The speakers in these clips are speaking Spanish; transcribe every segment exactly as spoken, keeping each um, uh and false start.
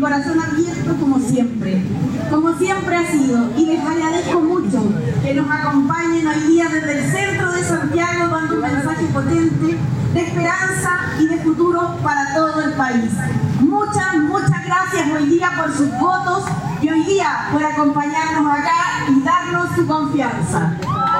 corazón abierto como siempre, como siempre ha sido, y les agradezco mucho que nos acompañen hoy día desde el centro de Santiago dando un mensaje potente de esperanza y de futuro para todo el país. Muchas, muchas gracias hoy día por sus votos y hoy día por acompañarnos acá y darnos su confianza.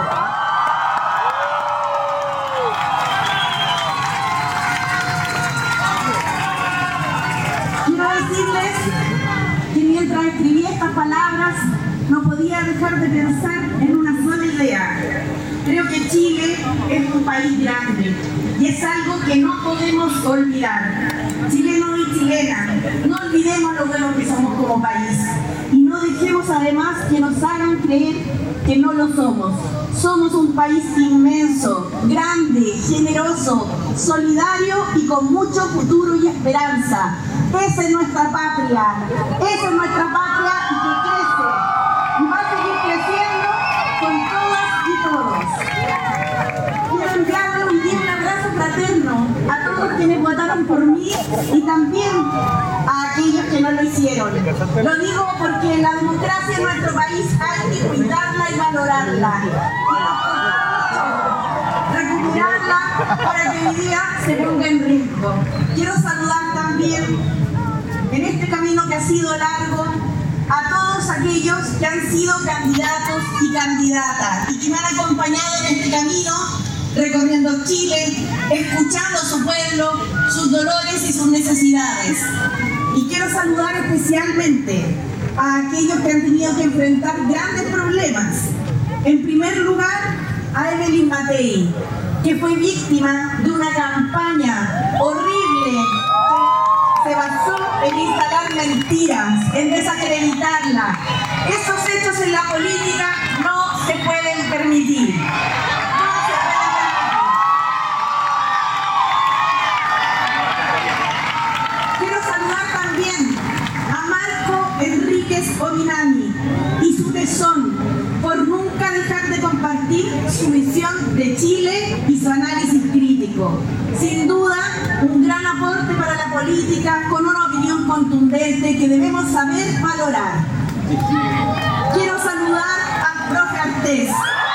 Quiero decirles que mientras escribía estas palabras no podía dejar de pensar en una sola idea. Creo que Chile es un país grande y es algo que no podemos olvidar. Chilenos y chilenas, no olvidemos lo bueno que somos como país y no dejemos además que nos hagan creer que no lo somos. Somos un país inmenso, grande, generoso, solidario y con mucho futuro y esperanza. Esa es nuestra patria, esa es nuestra patria y que crece y va a seguir creciendo con todas y todos. Quiero enviarle hoy día un abrazo fraterno a todos quienes votaron por mí y también a aquellos que no lo hicieron. Lo digo porque la democracia en nuestro país hay que cuidarla y valorarla. Recuperarla para que hoy día se ponga en riesgo. Quiero saludar también en este camino que ha sido largo a todos aquellos que han sido candidatos y candidatas y que me han acompañado en este camino recorriendo Chile, escuchando a su pueblo, sus dolores y sus necesidades. Y quiero saludar especialmente a aquellos que han tenido que enfrentar grandes problemas. En primer lugar, a Evelyn Matei, que fue víctima de una campaña horrible que se basó en instalar mentiras, en desacreditarla. Esos hechos en la política no se pueden permitir. Ominami y su tesón por nunca dejar de compartir su visión de Chile y su análisis crítico. Sin duda, un gran aporte para la política con una opinión contundente que debemos saber valorar. Quiero saludar al profe Artés.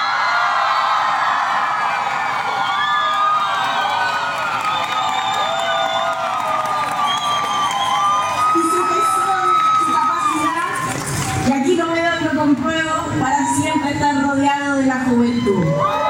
Compruebo para siempre estar rodeado de la juventud.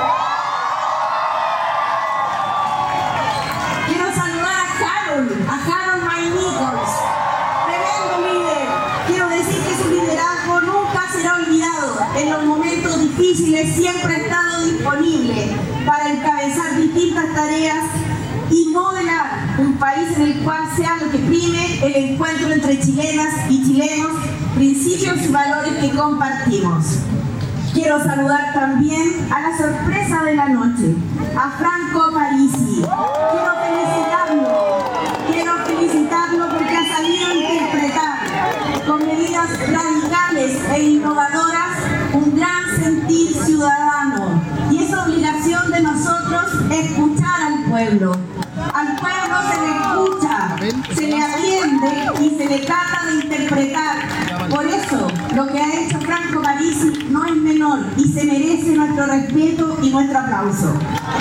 Quiero saludar a Harold, a Harold May Nichols, tremendo líder. Quiero decir que su liderazgo nunca será olvidado. En los momentos difíciles siempre ha estado disponible para encabezar distintas tareas y modelar un país en el cual sea lo que prime el encuentro entre chilenas y chilenos, principios y valores que compartimos. Quiero saludar también a la sorpresa de la noche, a Franco Parisi. Quiero felicitarlo, quiero felicitarlo porque ha sabido interpretar con medidas radicales e innovadoras un gran sentir ciudadano. Y es obligación de nosotros escuchar al pueblo. Al pueblo se le escucha, se le atiende y se le trata de interpretar. Por eso, lo que ha hecho Franco Parisi no es menor y se merece nuestro respeto y nuestro aplauso.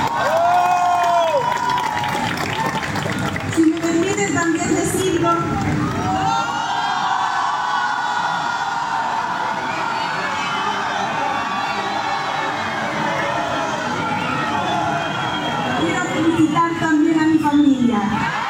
Si me permiten también decirlo, quiero felicitar también a mi familia.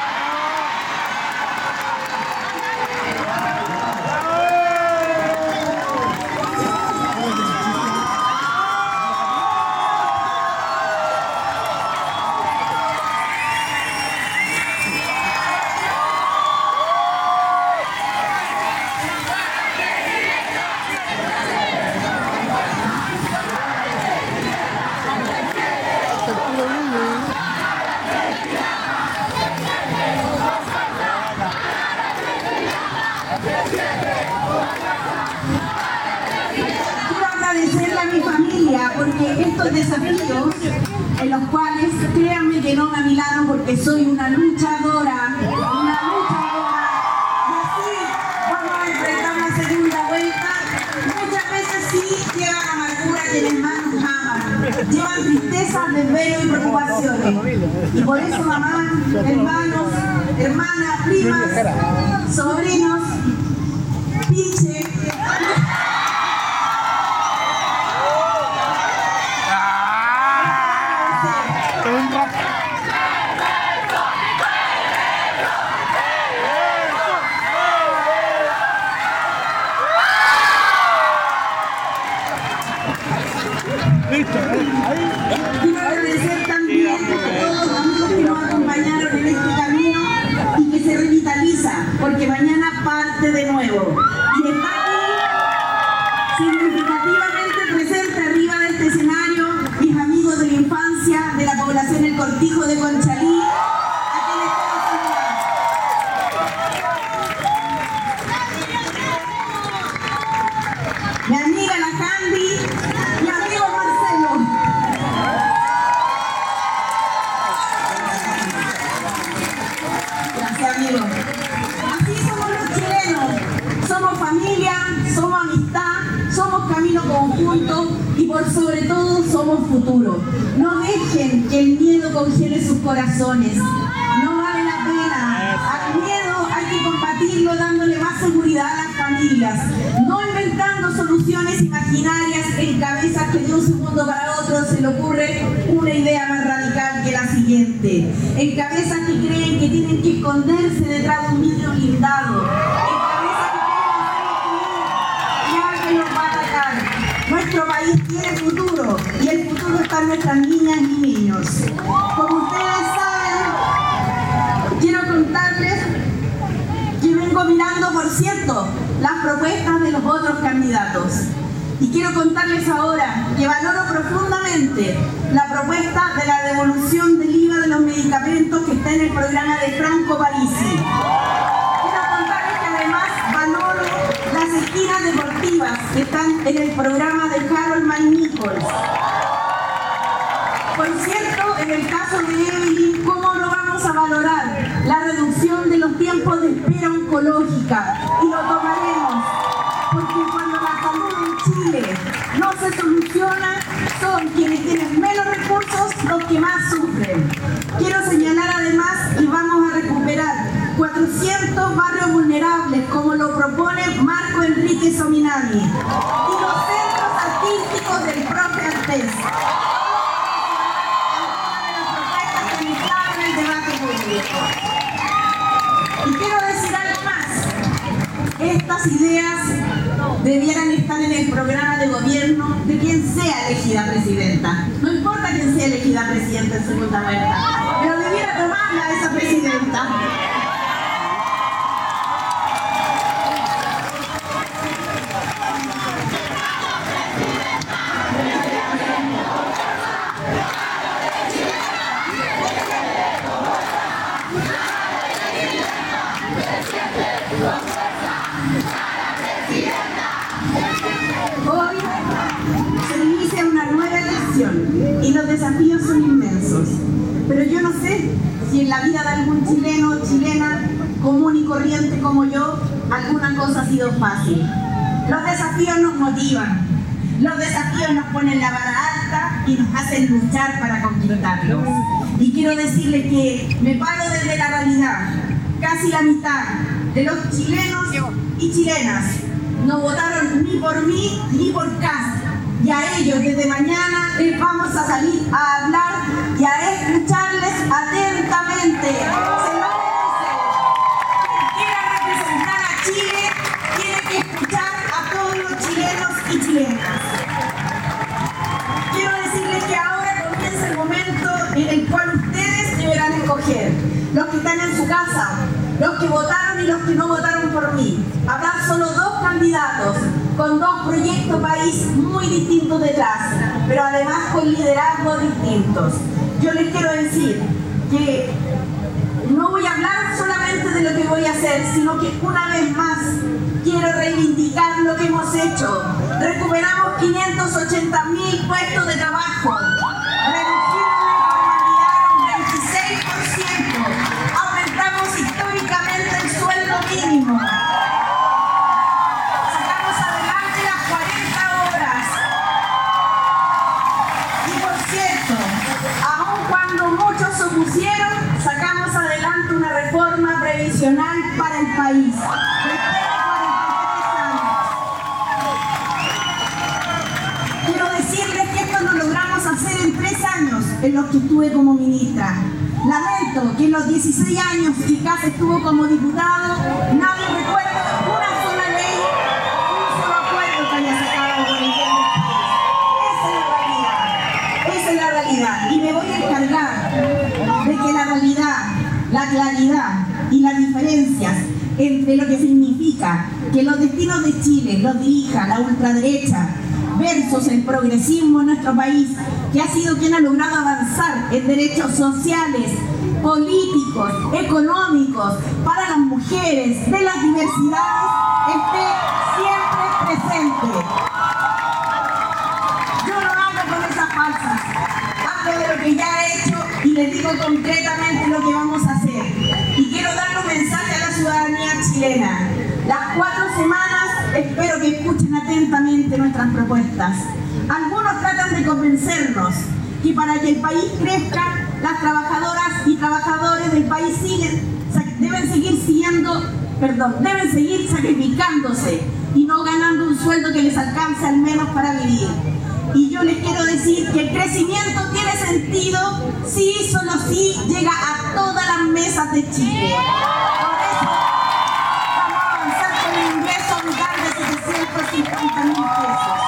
Porque estos desafíos en los cuales, créanme que no me amilaron porque soy una luchadora, una luchadora, y así llevan tristeza, desvelo y preocupaciones. Y por eso mamá, hermanos, hermanas, primas, sobrinos, pinche, quiero agradecer también a todos los amigos que nos acompañaron en este camino y que se revitaliza, porque mañana parte de nuevo. Y está aquí, significativamente presente arriba de este escenario, mis amigos de la infancia, de la población El Cortijo de Conchalí, a quienes quiero saludar. Mi amiga la Candy, mi amigo Marcelo. Gracias, amigos. Así somos los chilenos. Somos familia, somos amistad, somos camino conjunto y por sobre todo somos futuro. No dejen que el miedo congele sus corazones. No vale la pena. Al miedo hay que combatirlo dándole más seguridad a las familias. No inventando soluciones imaginarias en cabezas que de un segundo para otro se le ocurre una idea más radical que la siguiente. En cabezas que creen que tienen que esconderse detrás de un vidrio blindado. En cabezas que creen que alguien los va a atacar. Nuestro país tiene futuro y el futuro está en nuestras niñas y niños. Como ustedes saben, quiero contarles que vengo mirando, por cierto, las propuestas de los otros candidatos. Y quiero contarles ahora que valoro profundamente la propuesta de la devolución del I V A de los medicamentos que está en el programa de Franco Parisi. Quiero contarles que además valoro las esquinas deportivas que están en el programa de Harold McNichols. Por cierto, en el caso de Evelyn, ¿cómo no vamos a valorar la reducción de los tiempos de espera oncológica? Y lo tomaremos, porque cuando la salud en Chile no se soluciona, son quienes tienen menos recursos los que más sufren. Quiero señalar además que vamos a recuperar cuatrocientos barrios vulnerables, como lo propone Marco Enrique Sominami, y los centros artísticos del profe Artés. Y quiero decir algo más. Estas ideas debieran estar en el programa de gobierno de quien sea elegida presidenta. No importa quién sea elegida presidenta en segunda vuelta, pero debiera tomarla esa presidenta. Hoy se inicia una nueva elección y los desafíos son inmensos, pero yo no sé si en la vida de algún chileno o chilena común y corriente como yo alguna cosa ha sido fácil. Los desafíos nos motivan, los desafíos nos ponen la vara alta y nos hacen luchar para conquistarlos. Y quiero decirles que me paro desde la realidad. Casi la mitad de los chilenos y chilenas no votaron ni por mí ni por Kast. Y a ellos desde mañana les vamos a salir a hablar y a escucharles atentamente. Se lo merecen. Quien quiera representar a Chile tiene que escuchar a todos los chilenos y chilenas. Quiero decirles que ahora comienza el momento en el cual ustedes deberán escoger. Los que están en su casa, los que votaron y los que no votaron por mí. Habrá solo dos candidatos con dos proyectos país muy distintos detrás, pero además con liderazgos distintos. Yo les quiero decir que no voy a hablar solamente de lo que voy a hacer, sino que una vez más quiero reivindicar lo que hemos hecho. Recuperamos quinientos ochenta mil puestos de trabajo. Redujimos la informalidad un veintiséis por ciento. Aumentamos históricamente el sueldo mínimo. Sacamos adelante las cuarenta horas. Y por excepcional para el país. Quiero decirles que esto lo logramos hacer en tres años en los que estuve como ministra. Lamento que en los dieciséis años que casi estuvo como diputado, nadie recuerda una sola ley, un solo acuerdo que haya sacado por el bien del país. Esa es la realidad. Esa es la realidad. Y me voy a encargar de que la realidad, la claridad y las diferencias entre lo que significa que los destinos de Chile los dirija la ultraderecha versus el progresismo en nuestro país, que ha sido quien ha logrado avanzar en derechos sociales, políticos, económicos, para las mujeres, de las diversidades, esté siempre presente. Yo no hablo con esas falsas, hablo de lo que ya he hecho y les digo concretamente lo que vamos a hacer. Y quiero darle un mensaje a la ciudadanía chilena. Las cuatro semanas espero que escuchen atentamente nuestras propuestas. Algunos tratan de convencernos que para que el país crezca, las trabajadoras y trabajadores del país siguen, deben seguir siendo, perdón, deben seguir sacrificándose y no ganando un sueldo que les alcance al menos para vivir. Y yo les quiero decir que el crecimiento tiene sentido si, solo si llega a todas las mesas de Chile. Por eso vamos a avanzar con el ingreso brutal de setecientos cincuenta mil pesos.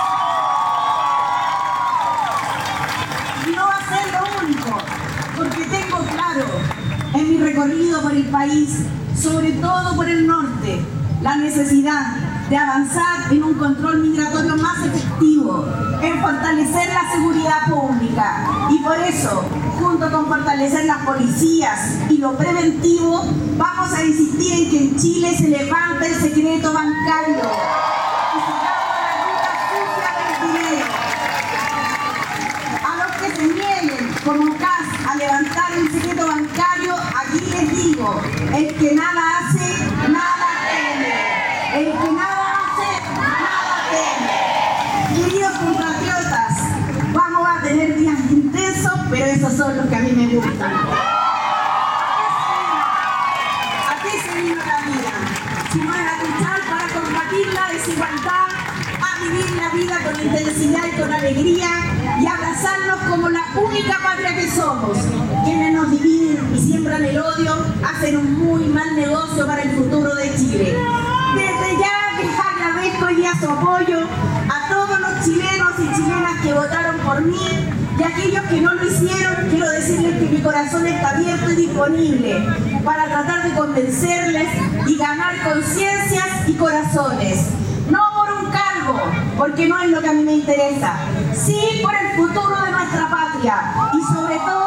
Y no va a ser lo único, porque tengo claro en mi recorrido por el país, sobre todo por el norte, la necesidad de avanzar en un control migratorio más efectivo, en fortalecer la seguridad pública. Y por eso, junto con fortalecer las policías y lo preventivo, vamos a insistir en que en Chile se levante el secreto bancario y sigamos la ruta sucia del dinero. A los que se nieguen, como C A S, a levantar el secreto bancario, aquí les digo, el que nada hace, nada teme. El que nada hace, nada teme. Queridos compatriotas, vamos a tener días intensos, pero esos son los que a mí me gustan. ¿A qué se vino la vida? Si no es a luchar para combatir la desigualdad, a vivir la vida con intensidad y con alegría y abrazarnos como la única patria que somos. Quienes nos dividen y siembran el odio hacen un muy mal negocio para el futuro de Chile. Desde ya les agradezco hoy día su apoyo a todos los chilenos y chilenas que votaron por mí y a aquellos que no lo hicieron. Quiero decirles que mi corazón está abierto y disponible para tratar de convencerles y ganar conciencias y corazones. No por un cargo, porque no es lo que a mí me interesa, sí por el futuro de nuestra patria y sobre todo